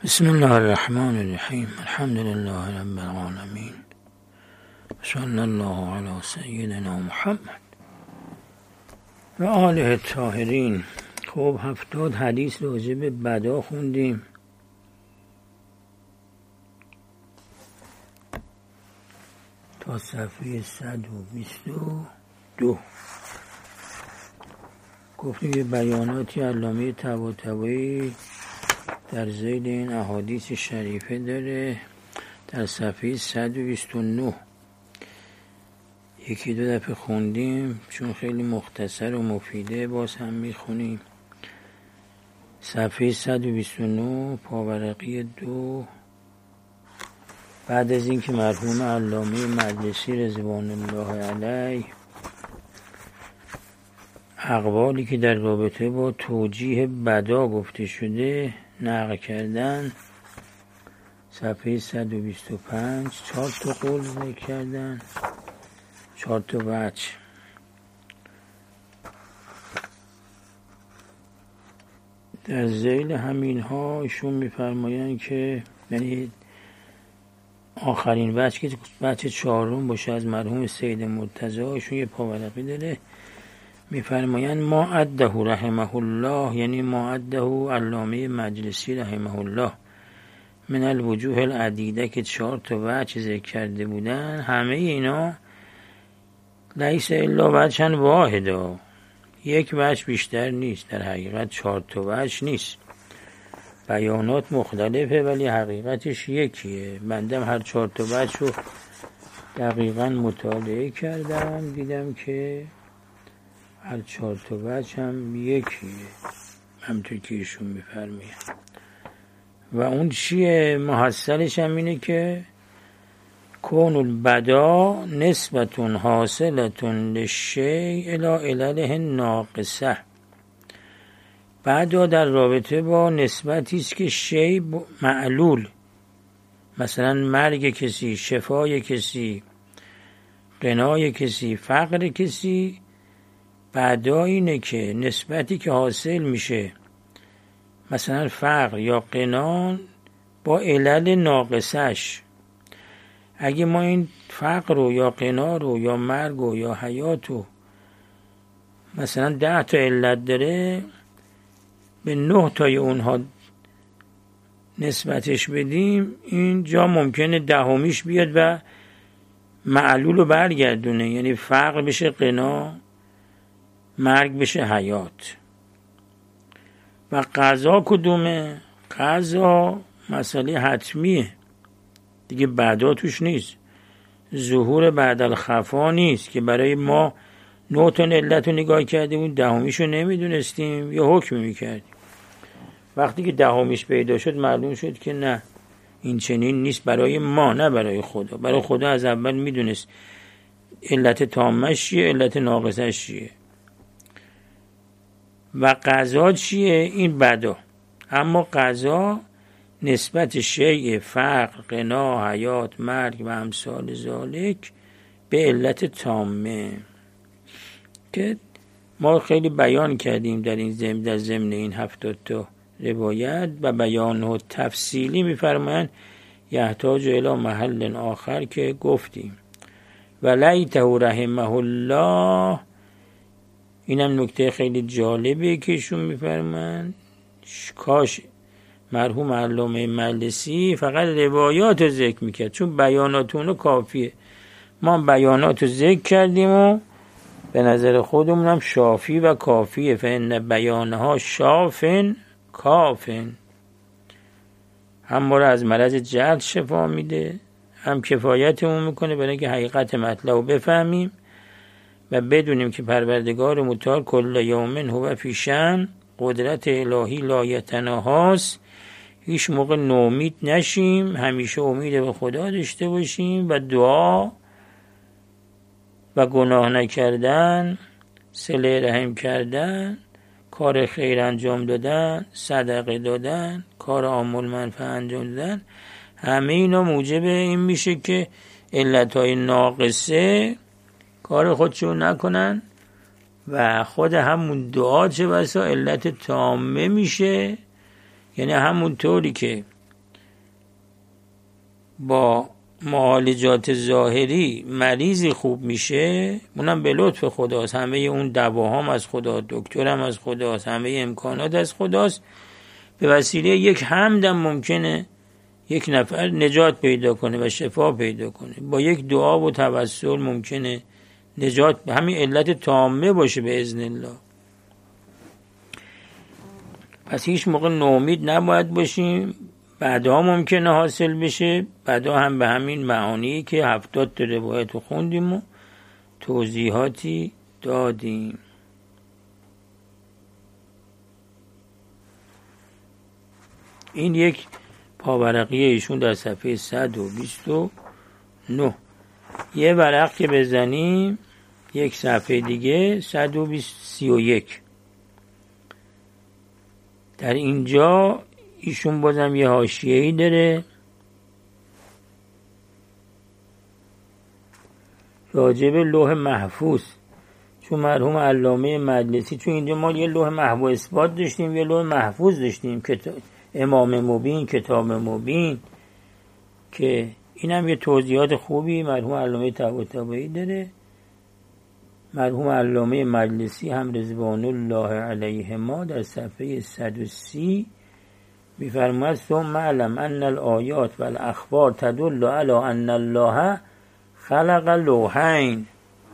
بسم الله الرحمن الرحیم. الحمد لله رب العالمین. صلی الله علی سیدنا محمد و آله الطاهرین. خب 70 حدیث راجع به بدا خوندیم. تا صفحه 122 گفتیم که بیاناتی علامه طباطبایی در ذیل این احادیث شریفه داره. در صفحه 129 یکی دو دفعه خوندیم چون خیلی مختصر و مفیده، باز هم میخونیم. صفحه 129 پاورقی 2. بعد از اینکه مرحوم علامه مجلسی رضوان الله علیه اقوالی که در رابطه با توجیه بدا گفته شده نقل کردن، صفحه 125 4 تا قول ذکر کردن، 4 تا وجه. در ذیل همین ها ایشون میفرمایند که یعنی آخرین وجه که وجه 4 باشه از مرحوم سید مرتضی، ایشون یه پاورقی داره، میفرمایند ما عده رحمه الله، یعنی ما عده علامه مجلسی رحمه الله، من الوجوه العدیده که 4 تا وجه ذکر کرده بودن، همه اینا لیس الا وجها واحدا، یک وجه بیشتر نیست، در حقیقت 4 تا وجه نیست، بیانات مختلفه ولی حقیقتش یکیه. بنده هر 4 تا وجه رو دقیقا مطالعه کردم، دیدم که هر 4 تا وجه هم یکیه، همونطور که ایشون میفرمایند. و اون چیه؟ محصلش هم اینه که کون البدا نسبت حاصلت للشیء الی علله ناقصه. بدا در رابطه با نسبتی است که شیء معلول، مثلا مرگ کسی، شفای کسی، غنای کسی، فقر کسی، بدا اینه که نسبتی که حاصل میشه مثلا فقر یا غنا با علل ناقصش. اگه ما این فقر رو یا غنا رو یا مرگ رو یا حیات رو مثلا 10 تا علت داره، به 9 تای اونها نسبتش بدیم، اینجا ممکنه 10میش بیاد و معلول رو برگردونه، یعنی فقر بشه غنا، مرگ بشه حیات. و قضا کدومه؟ قضا مسئله حتمیه دیگه، بعدا توش نیست، ظهور بعد الخفا نیست که برای ما 9 تا علت رو نگاه کردیم اون 10میش رو نمیدونستیم یا حکم میکردیم. وقتی که 10میش پیدا شد معلوم شد که نه، این چنین نیست برای ما، نه برای خدا. برای خدا از اول میدونست علت تامش چیه، علت ناقصش چیه. و قضا چیه؟ این بدا. اما قضا نسبت شیء فقر، غنا، حیات، مرگ و امثال ذالک به علت تامه که ما خیلی بیان کردیم در این در ضمن این 70 تا روایت. و بیان و تفصیلی میفرمایند یحتاج الی محل آخر که گفتیم. و لیته رحمه الله، اینم نکته خیلی جالبه که ایشون میفرمایند کاش مرحوم علامه مجلسی فقط روایات رو ذکر میکرد، چون بیاناتونو کافیه. ما بیانات رو ذکر کردیم و به نظر خودمون هم شافی و کافیه. فإن بیانها شافن کافن، هم ما رو از مرض جهل شفا میده، هم کفایتمون میکنه برای اینکه حقیقت مطلب رو بفهمیم و بدونیم که پروردگار متعال کل یوم هو فی شأن، قدرت الهی لا یتناهاست، هیچ موقع نومید نشیم، همیشه امید به خدا داشته باشیم و دعا و گناه نکردن، صله رحم کردن، کار خیر انجام دادن، صدقه دادن، کار عامل منفعه انجام دادن، همه اینا موجب این میشه که علتهای ناقصه کار خودشون نکنن و خود همون دعا چه بسا علت تامه میشه. یعنی همون طوری که با معالجات ظاهری مریضی خوب میشه، اونم به لطف خداست، همه اون دواهام از خدا، دکترم از خداست، همه امکانات از خداست. به وسیله یک حمدم ممکنه یک نفر نجات پیدا کنه و شفا پیدا کنه. با یک دعا و توسل ممکنه نجات، همین علت تامه باشه به اذن الله. پس هیچ موقع ناامید نباید باشیم. بعدا ممکنه حاصل بشه، بعدا هم به همین معانی که 70 روایت رو خوندیم و توضیحاتی دادیم. این یک پاورقیه ایشون در صفحه 129. یه ورق که بزنیم یک صفحه دیگه 131. در اینجا ایشون بازم یه حاشیه‌ای داره راجع به لوح محفوظ، چون مرحوم علامه مجلسی، چون اینجا ما یه لوح محو و اثبات داشتیم، یه لوح محفوظ داشتیم که امام مبین، کتاب مبین، که این هم یه توضیحات خوبی مرحوم علامه طباطبایی داره. مرحوم علامه مجلسی هم رضوان الله علیهما در صفحه 130 می‌فرماید ثم علم ان الآیات و الاخبار تدل علی ان الله خلق لوحین.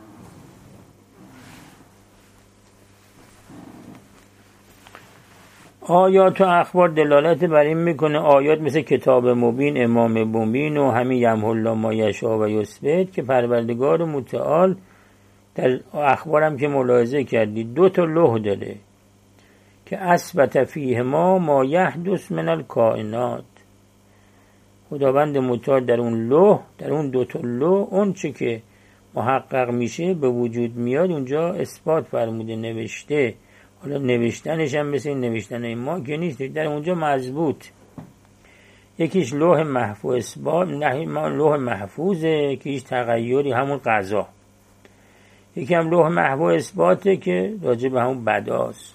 آیات و اخبار دلالت بر این میکنه، آیات مثل کتاب مبین، امام مبین و همین یمحو الله ما یشاء و یثبت، که پروردگار متعال در اخبارم که ملاحظه کردید 2 لوح داره که اثبت فیه ما یحدث من الکائنات. خداوند متعال در اون لوح، در اون 2 لوح، اون چه که محقق میشه به وجود میاد اونجا اثبات فرموده، نوشته. حالا نوشتنش هم مثل نوشتن ما که نیست، در اونجا مضبوط. یکیش لوح محفوظ اثبات، لوح محفوظه که هیچ تغییری، همون قضا. یکی هم لوح محو اثباته که راجع به همون بداست.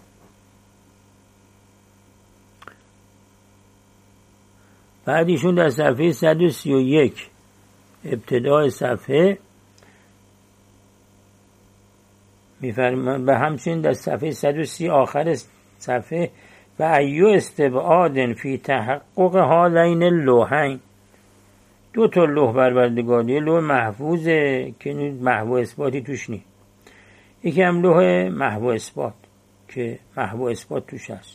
بعد ایشون در صفحه 131 ابتدای صفحه میفرماید، به همچنین در صفحه 130 آخر صفحه و ایو استبعاد فی تحقق هذین اللوحین. 2 لوح پروردگاری، لوح محفوظه که محو اثباتی توش نیست، یکی هم لوح محو اثبات که محو اثبات توش هست.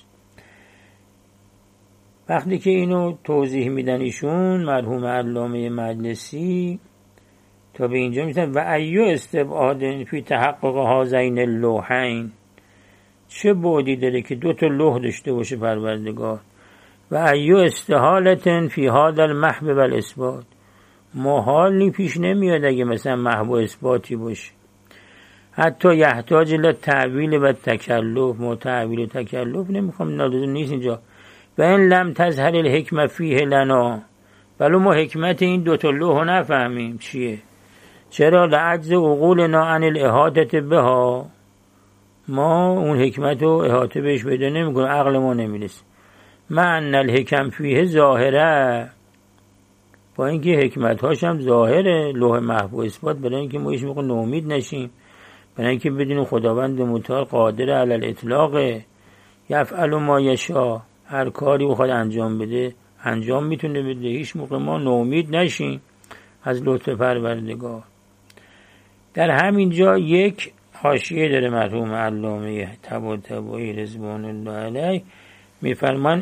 وقتی که اینو توضیح میدن ایشون مرحوم علامه مجلسی تا به اینجا میگن و ایو استبعاد فی تحقق هذین اللوحین، چه بعدی داره که 2 لوح داشته باشه پروردگار. و ایو استحالت فی هذا المحو و الاثبات، محالی پیش نمیاد اگه مثلا محو اثباتی باشه. حتی یحتاج الی تعویل و تکلف، ما تعویل و تکلف نمیخوام، لازم نیست اینجا. و این لم تظهر الحکمه فیه لنا، ولی ما حکمت این 2 لوح نفهمیم چیه. چرا؟ لعجز عقولنا عن الاحاطه بها، ما اون حکمت رو احاطه بهش پیدا نمیکنه، عقل ما نمیرسه. مع ان الحکم فیه ظاهره، با اینکه حکمت هاش هم ظاهره، لوح محو اثبات، برای اینکه ما هیچ موقع ناامید نشیم، برای اینکه بدونیم خداوند متعال قادر علی الاطلاق، یفعل ما یشاء، هر کاری بخواد انجام بده انجام میتونه بده، هیچ موقع ما ناامید نشیم از لطف پروردگار. در همین جا یک حاشیه داره مرحوم علامه طباطبایی رضوان الله علیه، میفرمان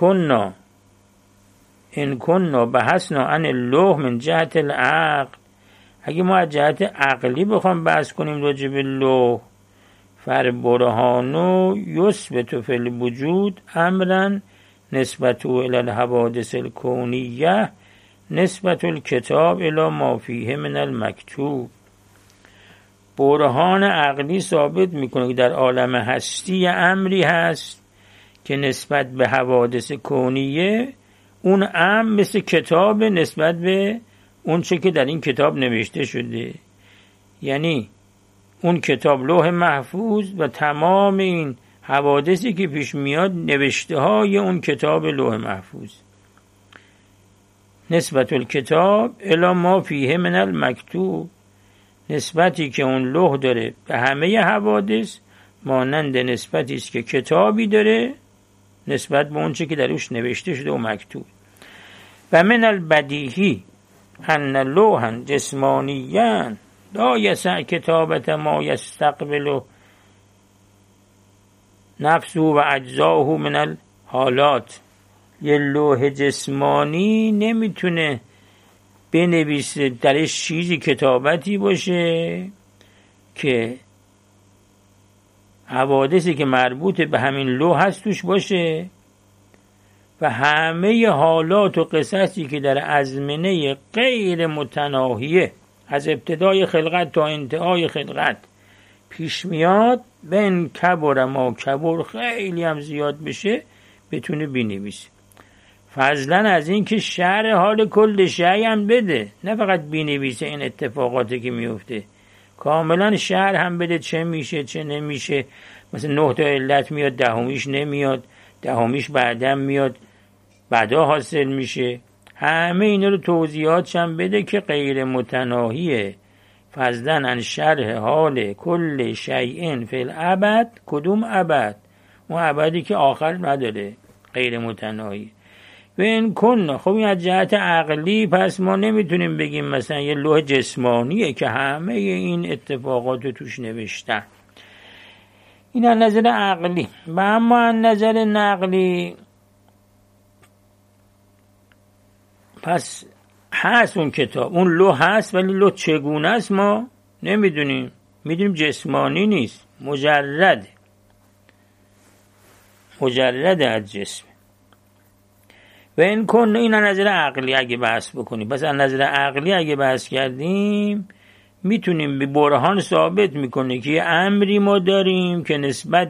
ان کنا بحثنا عن اللوح من جهت العقل، اگه ما از جهت عقلی بخوام بحث کنیم راجع به لوح، فربرهانو یثبت فی الوجود امرا نسبت الی الحوادث الکونیه نسبت الکتاب الی ما فیه من المکتوب. برهان عقلی ثابت میکنه که در عالم هستی امری هست که نسبت به حوادث کونیه، اون امر مثل کتاب نسبت به اون چه که در این کتاب نوشته شده. یعنی اون کتاب لوح محفوظ و تمام این حوادثی که پیش میاد نوشته های اون کتاب لوح محفوظ. نسبت الکتاب الی ما فیه من المکتوب، نسبتی که اون لوح داره به همه حوادث مانند نسبتی است که کتابی داره نسبت به اون چه که دروش نوشته شده و مکتوب. و من البدیهی ان لوحا جسمانیا لا یسع کتابت ما یستقبل نفسه و اجزاه من الحالات. یه لوح جسمانی نمیتونه بنویسه درش چیزی کتابتی باشه که حوادثی که مربوط به همین لوح هست توش باشه و همه حالات و قصصی که در ازمنه غیر متناهیه از ابتدای خلقت تا انتهای خلقت پیش میاد بین کبر ما کبر خیلی هم زیاد بشه بتونه بینویسه. فضلا از این که شرح حال کل شیء هم بده، نه فقط بینویسه این اتفاقاتی که میفته، کاملا شرح هم بده چه میشه چه نمیشه. مثلا 9 تا علت میاد 10میش نمیاد، 10میش بعدم میاد بعدا حاصل میشه. همه اینا رو توضیحاتش هم بده که غیر متناهیه. فضلا عن شرح حال کل شیء فی الابد. کدوم ابد؟ اون ابدی که آخر نداره، غیر متناهی. و این کن خب این از جهت عقلی پس ما نمیتونیم بگیم مثلا یه لوح جسمانیه که همه این اتفاقات رو توش نوشتن. این از نظر عقلی. و اما از نظر نقلی پس هست اون کتاب، اون لوح هست، ولی لوح چگونه است ما نمیدونیم. میدونیم جسمانی نیست، مجرد از جسم. و این کن این از نظر عقلی اگه بحث بکنیم. بس از نظر عقلی اگه بحث کردیم میتونیم به برهان ثابت میکنه که یه امری ما داریم که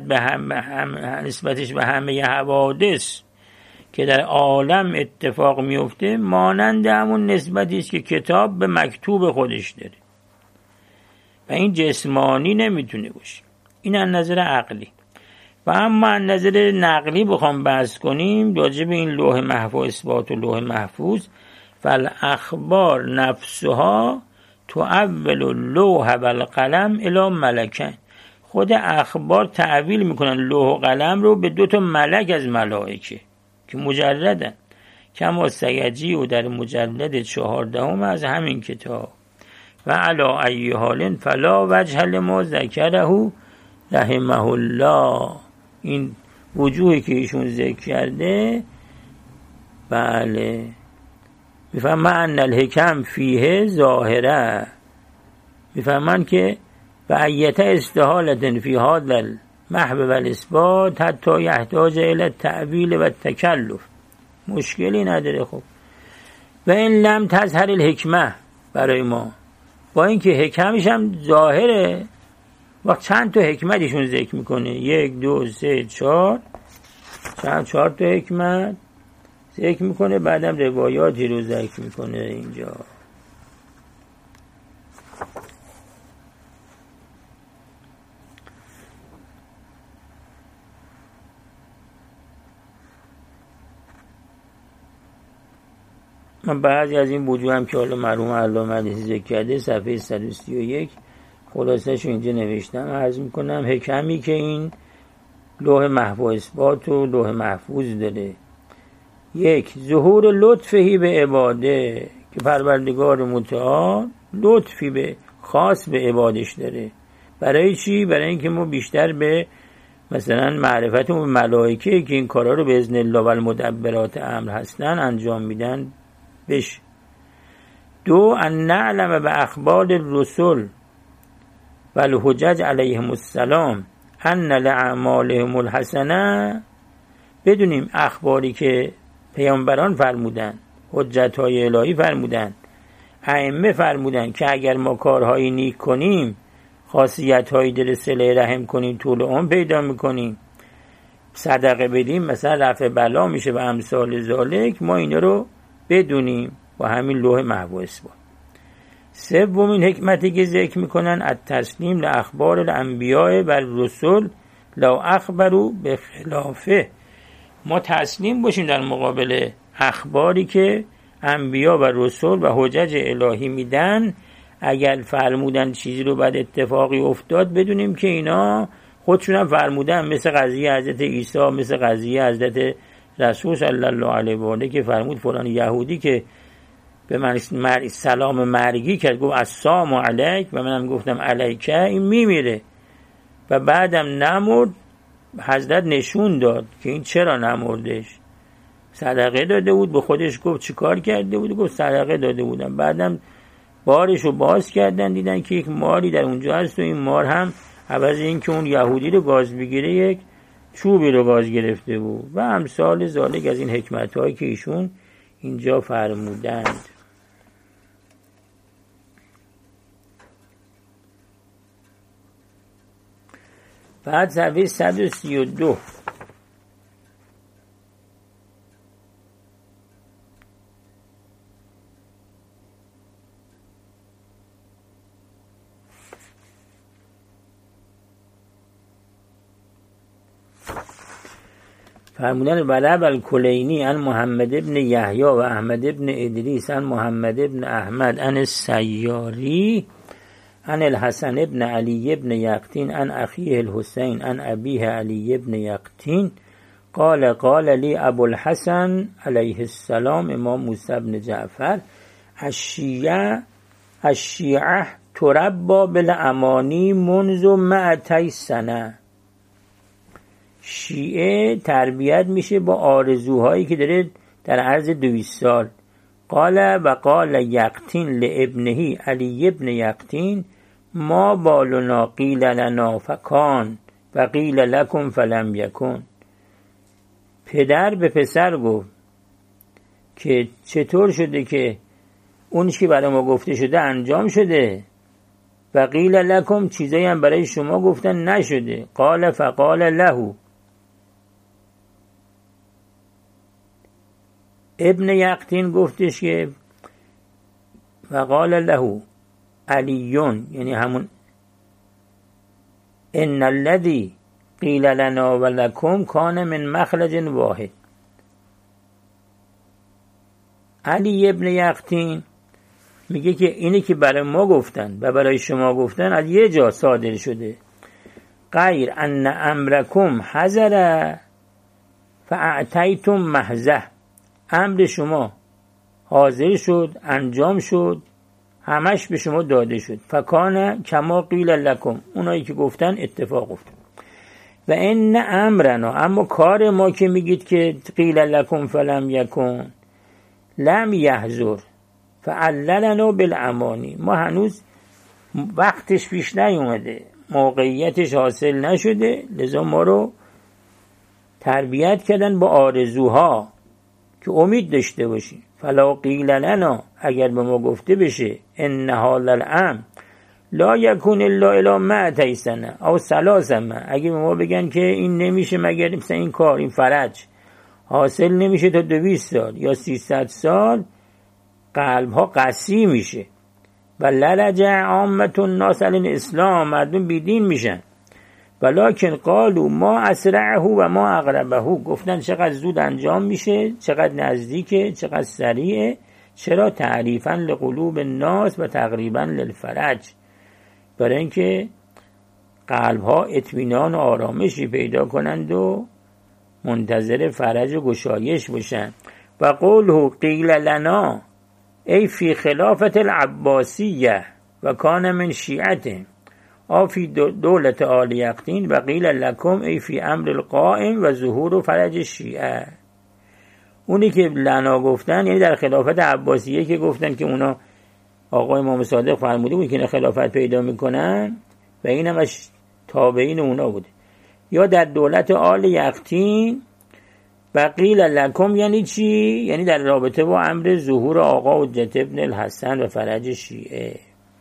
نسبتش به همه حوادث که در عالم اتفاق میفته مانند همون نسبتی است که کتاب به مکتوب خودش داره و این جسمانی نمیتونه باشه. این از نظر عقلی. و اما از نظر نقلی بخوام بحث کنیم راجع به این لوح محفوظ، اثبات و لوح محفوظ، فالاخبار نفسها تؤول اللوح والقلم الی ملکین. خود اخبار تعویل میکنن لوح و قلم رو به 2 ملک از ملائکه که مجردن، کما سیجی و در مجلد 14 از همین کتاب. و علی ای حال فلا وجه لما ذکره رحمه الله. این وجوهی که ایشون ذکر کرده بله میفهمن ان الحکم فیه ظاهره، میفهمن که و ایت استحالت فی هذا المحو والاثبات حتی یحتاج الی التأویل و التکلف. مشکلی نداره. خب و این لم تظهر الحکمه برای ما، با اینکه حکمش هم ظاهره. وقت چند تا حکمتشون ذکر میکنه، 1 2 3 4 4 تا حکمت ذکر میکنه، بعدم روایاتی رو ذکر میکنه اینجا. من بعضی از این وجوه هم که حالا مرحوم علامه حدیثی ذکر کرده صفحه 131 خلاصه‌شو اینجا نوشتم عرض میکنم. حکمی که این لوح محفوظ اثبات و لوح محفوظ داره: 1 ظهور لطفی به عباده، که پروردگار متعال لطفی به خاص به عبادش داره. برای چی؟ برای اینکه ما بیشتر به مثلا معرفتمون به ملائکه که این کارا رو به اذن الله و المدبرات امر هستن انجام میدن بش. 2 ان نعلم به اخبار الرسل و الحجج علیهم السلام ان لعمالهم الحسنه، بدونیم اخباری که پیامبران فرمودن، حجت‌های الهی فرمودن، ائمه فرمودن که اگر ما کارهایی نیک کنیم، خاصیت‌هایی در صله رحم کنیم، طول عمر پیدا می‌کنیم، صدقه بدیم مثلا رفع بلا میشه و امثال ذالک، ما اینا رو بدونیم با همین لوح محفوظ اثبات. 3 حکمتی که ذکر میکنن التسلیم لاخبار الانبیاء و الرسل لا اخبروا بخلافه، ما تسلیم باشیم در مقابل اخباری که انبیا و رسول و حجج الهی میدن، اگر فرمودن چیزی رو بعد اتفاقی افتاد بدونیم که اینا خودشون هم فرمودن، مثل قضیه حضرت عیسی، مثل قضیه حضرت رسول صلی الله علیه و آله که فرمود فلان یهودی که به من سلام مرگی کرد، گفت السلام علیک و منم گفتم علیکه، این میمیره. و بعدم نمرد، حضرت نشون داد که این چرا نمردش، صدقه داده بود. به خودش گفت چیکار کرده بود؟ گفت صدقه داده بودم. بعدم بارشو باز کردن، دیدن که یک ماری در اونجا هست و این مار هم عوض این که اون یهودی رو گاز بگیره یک چوبی رو گاز گرفته بود. و امثال ذالک از این حکمت هایی که ایشون اینجا فرمودند. بعد صفحه 132 فرمودن ولب الکلینی عن محمد ابن یحیی و احمد ابن ادریس عن محمد ابن احمد عن السیاری عن الحسن ابن علی ابن یقطین عن اخیه الحسین عن ابیه علی ابن یقطین قال قال لی ابو الحسن علیه السلام، امام موسی بن جعفر، الشیعه تربا بالامانی منذ 200 سنه. شیعه تربیت میشه با آرزوهایی که داره در عرض 200 سال. قال و قال یقطین لابنه علی ابن یقطین ما بالنا قیل لنا فکان و قیل لکم فلم یکن. پدر به پسر گفت که چطور شده که اون چی برای ما گفته شده انجام شده، و قیل لکم چیزایی هم برای شما گفتن نشده. قال فقال له، ابن یقطین گفتش که فقال له علیون، یعنی همون ان الذی قیل لنا و لکم کان من مخرج واحد. علی ابن یقطین میگه که اینی که برای ما گفتن و برای شما گفتن از یه جا صادر شده، غیر ان امرکم حضر فاعطیتم محضه، امر شما حاضر شد، انجام شد، همش به شما داده شد. فکان کما قیل لکم، اونایی که گفتن اتفاق افتاد. و ان امرنا، اما کار ما که میگید که قیل لکم فلم یکن لم یحضر فعللنا بالامانی، ما هنوز وقتش پیش نیومده، موقعیتش حاصل نشده، لذا ما رو تربیت کردن با آرزوها که امید داشته باشیم. فلا قیل لنا، اگر به ما گفته بشه ان هذا الامر لا یکون الا الی 200 سنه او 3 سنه، اگه به ما بگن که این نمیشه مگر مثلا این کار، این فرج حاصل نمیشه تا 200 سال یا 300 سال، قلب ها قسی میشه و لرجع عامه الناس علی الاسلام، مردم بیدین میشن. ولکن قالوا ما اسرعه و ما اقربه، گفتن چقدر زود انجام میشه، چقدر نزدیکه، چقدر سریعه. چرا؟ تعریفا لقلوب الناس و تقریبا للفرج، برای اینکه قلب ها اطمینان و آرامشی پیدا کنند و منتظر فرج و گشایش باشن. و قوله قیل لنا ای فی خلافت العباسیه و کان من شیعته او فی دولت آل یقطین و قیل لکم ای فی امر القائم و ظهور و فرج شیعه. اونی که لنا گفتن یعنی در خلافت عباسیه که گفتن که اونا آقای امام صادق فرموده بود که خلافت پیدا میکنن و این هم از تابعین اونا بوده. یا در دولت آل یقطین و قیل لکم یعنی چی؟ یعنی در رابطه با امر ظهور آقا حجت ابن الحسن و فرج شیعه.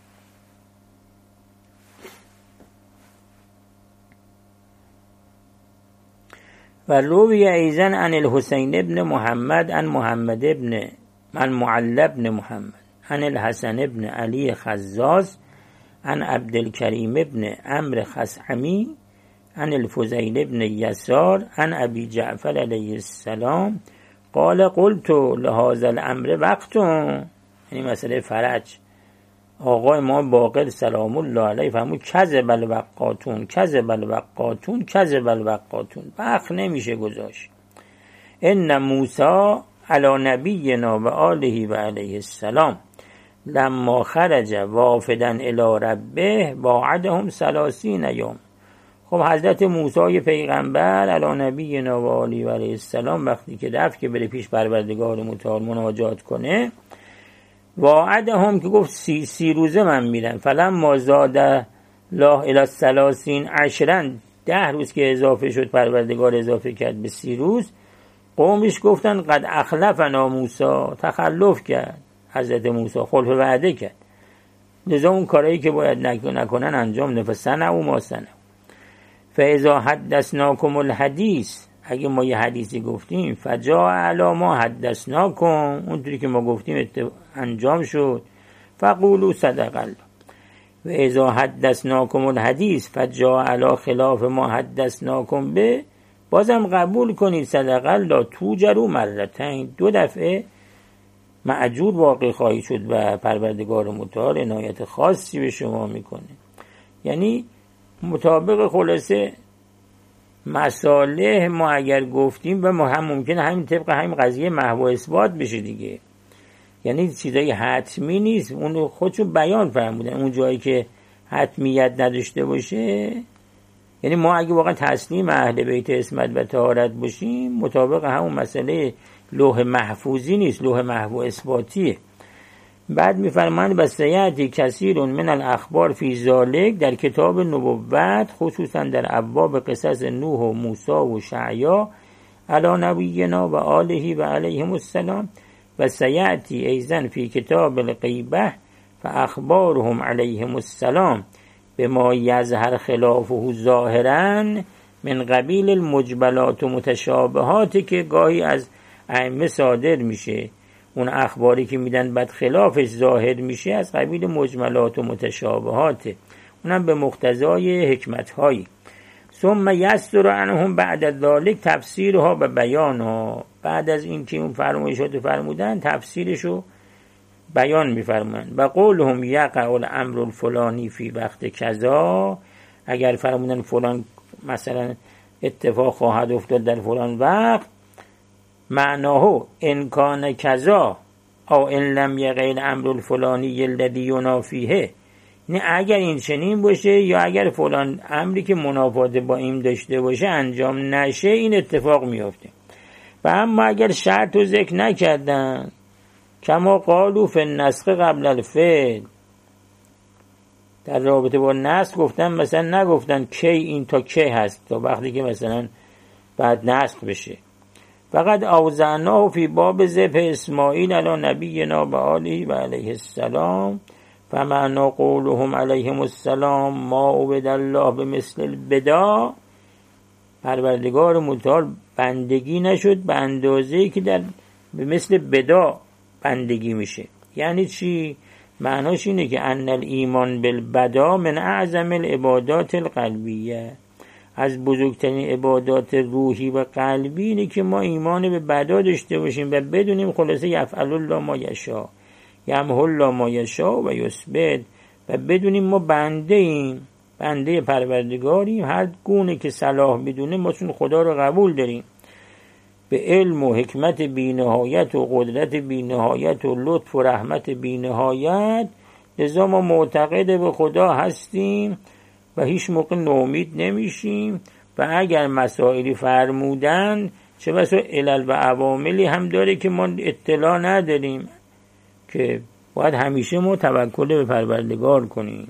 و روی ایزن عن الحسین ابن محمد عن محمد ابن المعلى ابن محمد عن الحسن ابن علی خزاز عن عبدالکریم ابن عمرو خثعمی عن الفضیل ابن یسار عن ابی جعفر علیه السلام قال قلت لهذا الامر وقت، یعنی مسئله فرج. آقای ما باقر سلام الله علیه فرمود کذب الوقاتون کذب الوقاتون کذب الوقاتون، وقت نمیشه گذاشت. ان موسی علی نبینا و آله و علیه السلام لما خرج وافدا الی ربه واعدهم 30 یوم. خب حضرت موسی پیغمبر علی نبینا و آله و علیه السلام وقتی که رفت که بره پیش پروردگار متعال مناجات کنه، واعدهم که گفت 30 روزه من میرم. فلما زاد الله الی 30 عشرا، 10 روز که اضافه شد، پروردگار اضافه کرد به 30 روز. قومش گفتن قد اخلفنا موسی، تخلف کرد حضرت موسی، خلف وعده کرد، لذا اون کارهایی که باید نکنن انجام ده. فصنعوا ما صنعوا فاذا حدثناکم الحدیث، اگه ما یه حدیثی گفتیم، فجاء علی ما حدثناکم، اونطوری که ما گفتیم انجام شد. فقولوا صدق الله. و اذا حدثناکم الحدیث فجاء علی خلاف ما حدثناکم به، بازم قبول کنید صدق الله. توجروا مرتين، 2 دفعه مأجور واقع خواهی شد و پروردگار متعال عنایت خاصی به شما میکنه. یعنی مطابق خلاصه مصالح ما اگر گفتیم و ما هم ممکنه همین طبق همین قضیه محو اثبات بشه دیگه، یعنی چیزای حتمی نیست، اون خودشون بیان فرمودن. اون جایی که حتمیت نداشته باشه، یعنی ما اگه واقعا تسلیم اهل بیت عصمت و طهارت باشیم، مطابق همون مسئله لوح محفوظی نیست، لوح محو اثباتیه. بعد میفرمایند بسیاتی کثیر من الاخبار فی ذالک، در کتاب نبوت خصوصا در ابواب قصص نوح و موسی و شعیا علی نبینا و آله و علیهم السلام، و سیاتی ایضا فی کتاب الغیبه فاخبارهم علیهم السلام بما یظهر خلافه ظاهرا من قبیل المجملات و متشابهات، که گاهی از ائمه صادر میشه اون اخباری که میدن بعد خلافش ظاهر میشه، از قبیل مجملات و متشابهات، اونم به مقتضای حکمت‌هایی. ثم یصدر عنهم بعد ذلك تفسیرها و بیانها، بعد از این که اون فرمایشات فرمودن تفسیرشو بیان میفرمایند. و قولهم یقع الامر الفلانی فی وقت کذا، اگر فرمودن فلان مثلا اتفاق خواهد افتاد در فلان وقت، معناه ان کان کذا او ان لم یقع الامر الفلانی الذی ینافیه، یعنی اگر این چنین باشه یا اگر فلان امری که منافات با این داشته باشه انجام نشه، این اتفاق میفته. و اما اگر شرط رو ذکر نکردن، کما قالوا فی النسخ قبل الفعل، در رابطه با نسخ گفتن، مثلا نگفتن کی این تا کی هست، تا وقتی که مثلا بعد نسخ بشه. فقط اوزعناه فی باب ذبح اسماعیل علی نبینا و آله و علیه السلام، فمعنا قولهم علیهم السلام ما عبد الله بمثل البدا، پروردگار متعال بندگی نشد به اندازه‌ای که در به مثل بدا بندگی میشه. یعنی چی؟ معناش اینه که ان الایمان بالبدا من اعظم العبادات القلبیه، از بزرگترین عبادات روحی و قلبی اینه که ما ایمان به بدا داشته باشیم و بدونیم خلاصه یفعل الله ما یشاء یمحو الله ما یشاء و یثبت، و بدونیم ما بنده ایم، بنده پروردگاریم، هر گونه که صلاح بدونه ما چون خدا رو قبول داریم، به علم و حکمت بی‌نهایت و قدرت بی‌نهایت و لطف و رحمت بی‌نهایت، لذا ما معتقد به خدا هستیم و هیچ موقع ناامید نمیشیم. و اگر مسائلی فرمودن، چه بسا علل و عواملی هم داره که ما اطلاع نداریم، که باید همیشه ما توکل به پروردگار کنیم.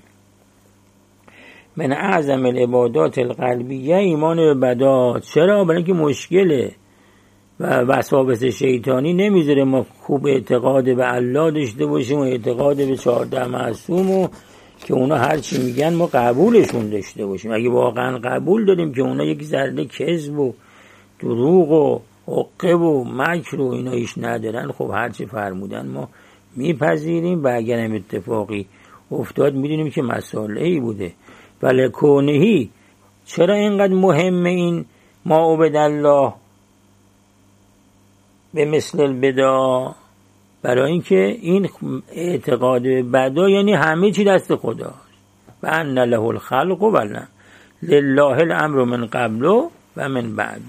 من اعظم العبادات القلبیه ایمان به بدا. چرا؟ برای اینکه مشکله و وسواس شیطانی نمیذاره ما خوب اعتقاد به الله داشته باشیم و اعتقاد به 14 معصوم و که اونا هر چی میگن ما قبولشون داشته باشیم. اگه واقعا قبول داریم که اونا یک ذره کذب و دروغ و عقب و مکر و اینا ایش ندارن، خب هر چی فرمودن ما میپذیریم و اگر هم اتفاقی افتاد میدونیم که مسئله‌ای بوده. ولکونهی، چرا اینقدر مهمه این ما عبد الله؟ به مثل البدا، برای اینکه این اعتقاد بدا یعنی همه چی دست خداست. و ان له الخلق و لله الامر من قبل و من بعد.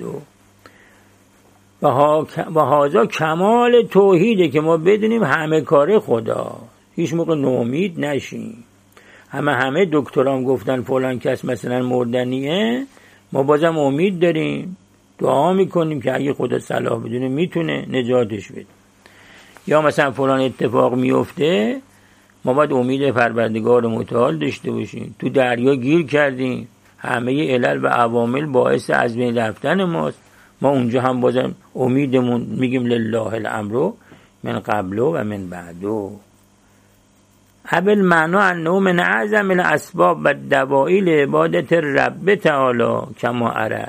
و هذا کمال توحیده که ما بدونیم همه کار خدا، هیچ موقع نومید نشیم. همه دکترام گفتن فلان کس مثلا مردنیه، ما بازم امید داریم، دعا میکنیم که اگه خدا صلاح بدونه میتونه نجاتش بده. یا مثلا فلان اتفاق میفته، ما باید امید پروردگار متعال داشته باشیم. تو دریا گیر کردیم، همه علل و عوامل باعث از بین رفتن ماست، ما اونجا هم بازم امیدمون میگیم لله الامر من قبل و من بعد. ابل معنا انه من اعظم الاسباب و دوائی لعبادت رب تعالی کما عرف.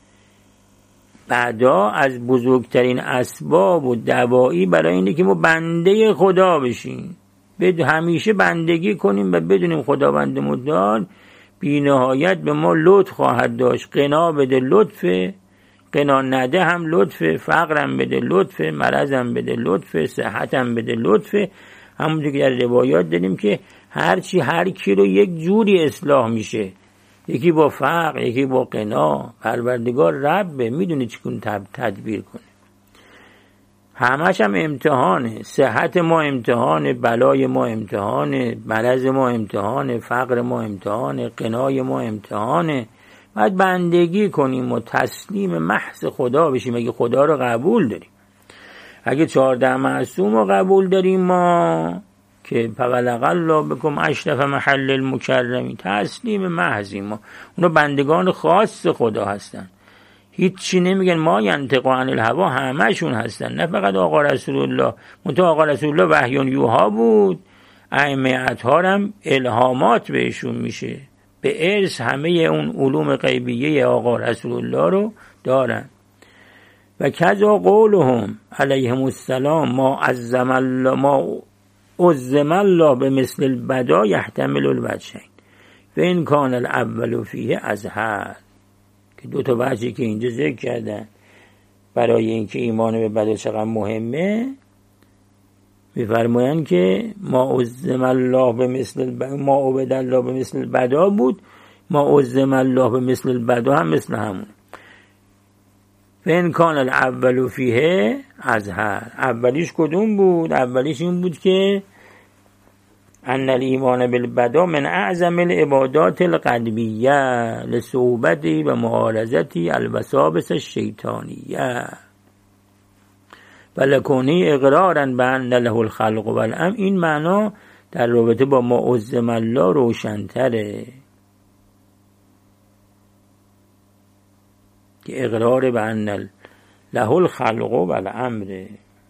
بعدا از بزرگترین اسباب و دوائی برای اینه که ما بنده خدا بشیم، همیشه بندگی کنیم و بدونیم خداوند متعال بی نهایت به ما لطف خواهد داشت. قنا بده لطف، قنا نده هم لطف، فقرم بده لطف، مرضم بده لطف، صحتم بده لطف. همونطور که در روایات داریم که هر کی رو یک جوری اصلاح میشه، یکی با فقر، یکی با قنا. پروردگار ربه، میدونه چکون تدبیر کنه. همش هم امتحانه، صحت ما امتحانه، بلای ما امتحانه، مرض ما امتحانه، فقر ما امتحانه، قنای ما امتحانه. باید بندگی کنیم و تسلیم محض خدا بشیم اگه خدا رو قبول داریم. اگه 14 معصوم رو قبول داریم ما که فبلغ الله بكم اشرف محل المکرمین، تسلیم محضیم، ما اونو بندگان خاص خدا هستن، هیچی نمیگن. ما ینطق عن الهوا همشون هستن، نه فقط آقا رسول الله. منتها آقا رسول الله وحی یوحا بود، ائمه اطهار هم الهامات بهشون میشه، به ارث همه اون علوم غیبیه آقا رسول الله رو دارن. و کذا قولهم علیهم السلام ما عظم الله بمثل البدا یحتمل الوجهین و این کان الاول فیه ازهر، که 2 تا وجهی که اینجا ذکر کردن برای اینکه ایمان به بدا چقدر مهمه، میفرمایند که ما عظم الله ما عبد الله بمثل البدا بود، ما عظم الله بمثل البدا هم مثل همون. فین کان الاول فیه ازهر. اولیش کدوم بود؟ اولیش این بود که ان الایمان بالبدا من اعظم العبادات القلبیه لصعوبتی و معارضتی الوساوس الشیطانیه و لکونی اقرارا بان له الخلق و الامر. این معنا در رابطه با ما عظم الله روشن‌تره که اقرار بان له الخلق و الامر.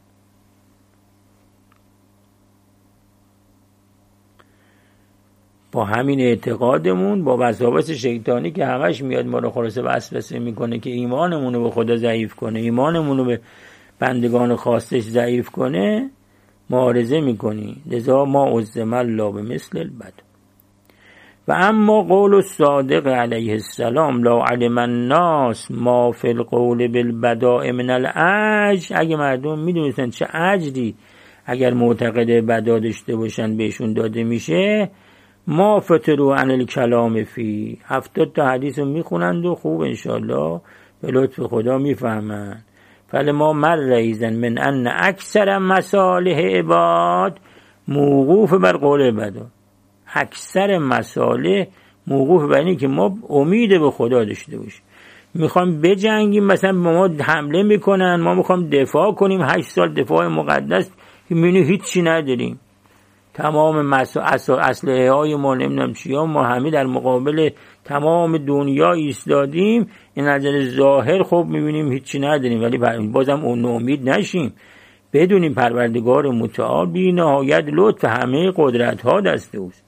با همین اعتقادمون، با وسواس شیطانی که همش میاد ما رو خلاصه وسوسه میکنه که ایمانمون رو به خدا ضعیف کنه، ایمانمون رو به بندگان خاصش ضعیف کنه، معارضه میکنی. لذا ما عظم الله بمثل البدا. و اما قول الصادق علیه السلام لا علم الناس ما فی القول بالبداء من العجز. اگه مردم میدونستن چه عجزی اگر معتقد بدا داشته باشن بهشون داده میشه، ما فتروا عن الکلام فی. 70 تا حدیث رو میخونند و خوب انشاءالله به لطف خدا میفهمند. فلما مر ایذن من ان اکثر مصالح عباد موقوف بر قول بدا. اکثر مصالح موقوف بر اینه که ما امید به خدا داشته باشیم. میخوام بجنگیم، مثلا ما حمله میکنن، ما میخوام دفاع کنیم، 8 سال دفاع مقدس که میبینی هیچی نداریم، تمام اسلحه های ما نمیدونم چیا، ما همه در مقابل تمام دنیا ایستادیم. این نظر ظاهر خب میبینیم هیچی نداریم، ولی بازم اون امید نشیم، بدونیم پروردگار متعال بی نهایت لطف، همه قدرت ها دست اوست.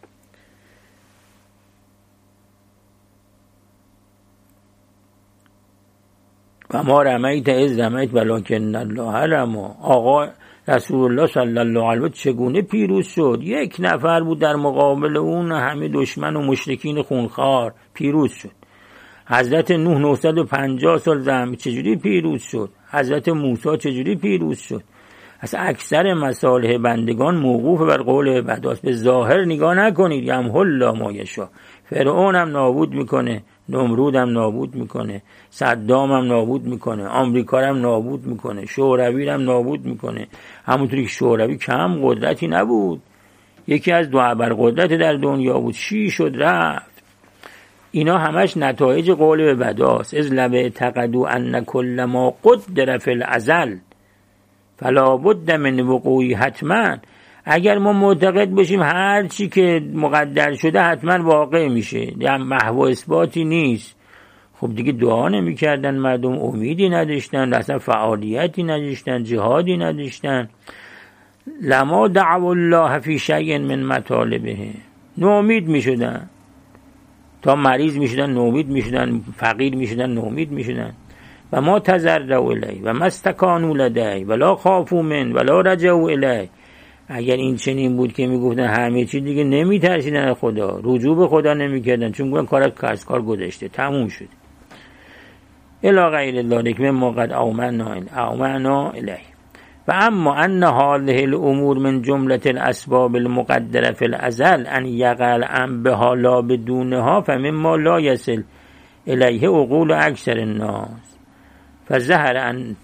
و ما رمیت از رمیت ولکن الله رما. آقا رسول الله صلی الله علیه و چگونه پیروز شد؟ 1 نفر بود در مقابل اون همه دشمن و مشرکین خونخوار، پیروز شد. حضرت نوح 950 سال زحمت، چجوری پیروز شد؟ حضرت موسی چجوری پیروز شد؟ اصلا اکثر مصالح بندگان موقوف بر قول عبادات. به ظاهر نگاه نکنید. یمحو الله ما یشاء. فرعون هم نابود میکنه، نمرود هم نابود میکنه، صدام هم نابود میکنه، آمریکا هم نابود میکنه، شوروی هم نابود میکنه. همونطوری که شوروی کم قدرتی نبود، یکی از دو ابرقدرت در دنیا بود، چی شد رفت. اینا همش نتایج قول عبادات. از لب اعتقدوا ان کل ما قدر فی الازل فلا بد من وقوعی. حتما اگر ما معتقد باشیم هر چی که مقدر شده حتما واقع میشه، یعنی محو اثباتی نیست، خب دیگه دعا نمیکردن مردم، امیدی نداشتن، اصلا فعالیتی نداشتن، جهادی نداشتن. لما دعوا الله فی شیء من مطالبه. نومید میشدن، تا مریض میشدن نومید میشدن، فقیر میشدن نومید میشدن. و ما تضرعوا الیه و ما استکانوا لدیه ولا خافوا من ولا رجعوا الیه. اگر این چنین بود که میگفتن همه چی، دیگه نمیترسیدن از خدا، رجوع به خدا نمیکردن، چون گفتن کار گذشته، تموم شد. الی غیر ذلک مما قد اومعنا الیه. و اما ان هذه الامور من جمله الاسباب المقدره فی الازل ان یقع الامر بها لا بدونها فمما لا یصل الیه عقول اکثر الناس فظهر ان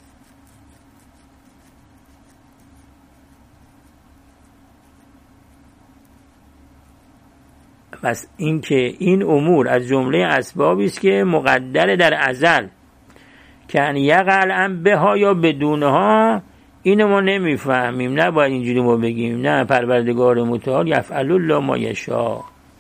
پس این که این امور از جمله اسبابی است که مقدره در ازل، که ان یقع الامر بها یا بدونها، اینو ما نمیفهمیم. نباید اینجوری ما بگیم نه پروردگار متعال یفعل الله ما یشاء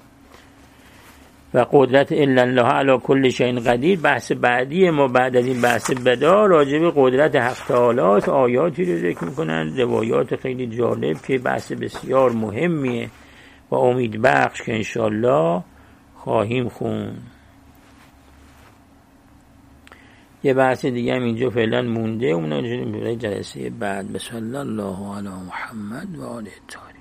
و قدرت الا الله علی کل شیء قدیر. بحث بعدی ما بعد از این بحث بدا راجع به قدرت حق تعالی آیاتی رو ذکر میکنن، روایات خیلی جالب که بحث بسیار مهمیه و امید بخش که انشالله خواهیم خوند. یه بحث دیگه هم اینجا فعلا مونده، اونو جلسه بعد. بسم الله علی محمد و آله الطاهرین.